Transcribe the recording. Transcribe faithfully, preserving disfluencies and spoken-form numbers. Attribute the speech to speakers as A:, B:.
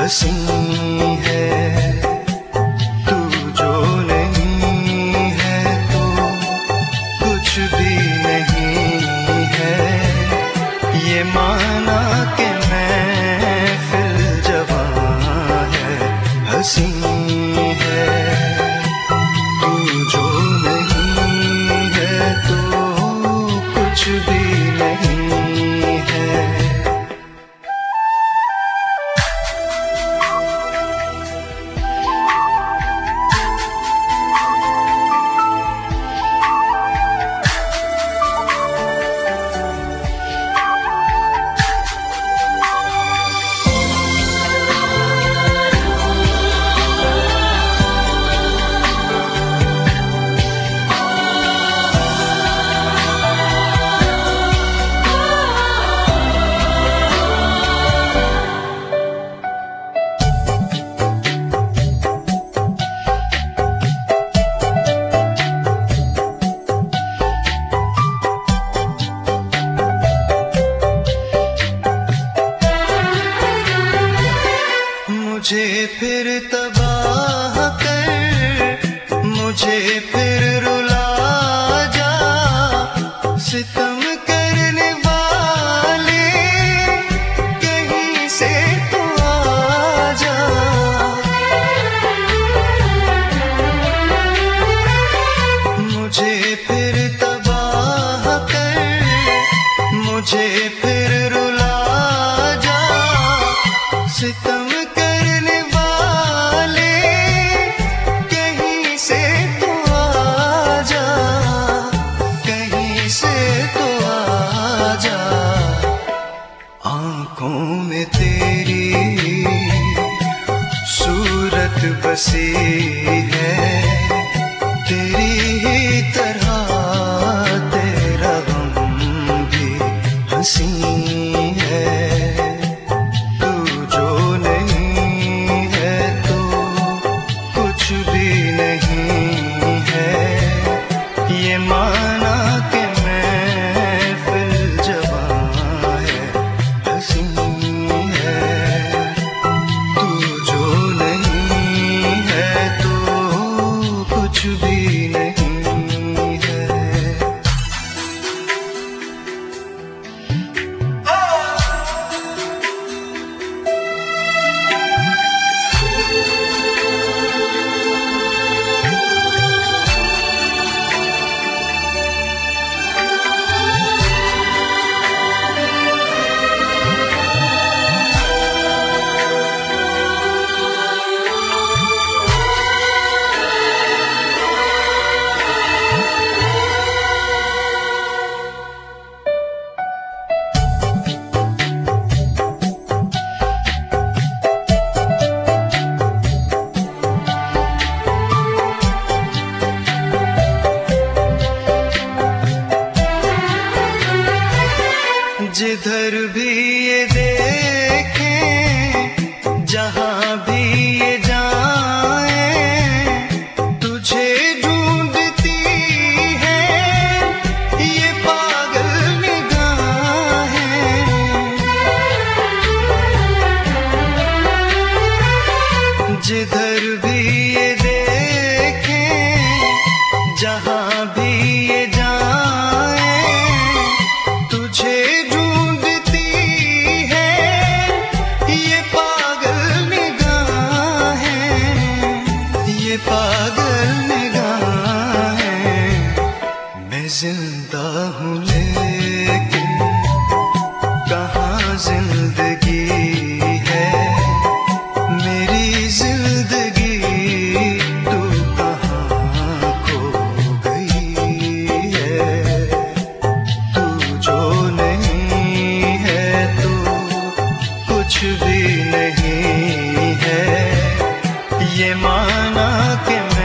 A: हंसी है। तू जो नहीं है तो कुछ भी नहीं है। ये माना कि महफिल जवां है, हंसी है। तू जो नहीं है तो कुछ भी नहीं है। मुझे फिर तबाह कर, मुझे फिर रुला जा। सितम करने वाले कहीं से तो आ जा। मुझे फिर तबाह कर, मुझे फिर रुला जा। सितम आँखों में तेरी सूरत बसी है। तेरी ही तरह तेरा गम भी हंसी है। तू जो नहीं है तो कुछ भी नहीं है। ये माना कि महफिल जवां है, हंसी है। तू जो नहीं है तो कुछ भी नहीं है। जिधर भी ये देखें, जहां भी ये जाएं, तुझे ढूंढती है ये पागल निगाहें। जिधर भी ये देखें, जहां भी ये जाएं, तुझे पागल निगाहें। मैं जिंदा हूँ लेकिन कहाँ जिंदगी है। मेरी जिंदगी तू कहाँ खो गई है। तू जो नहीं है तो कुछ भी नहीं है। ये माना कि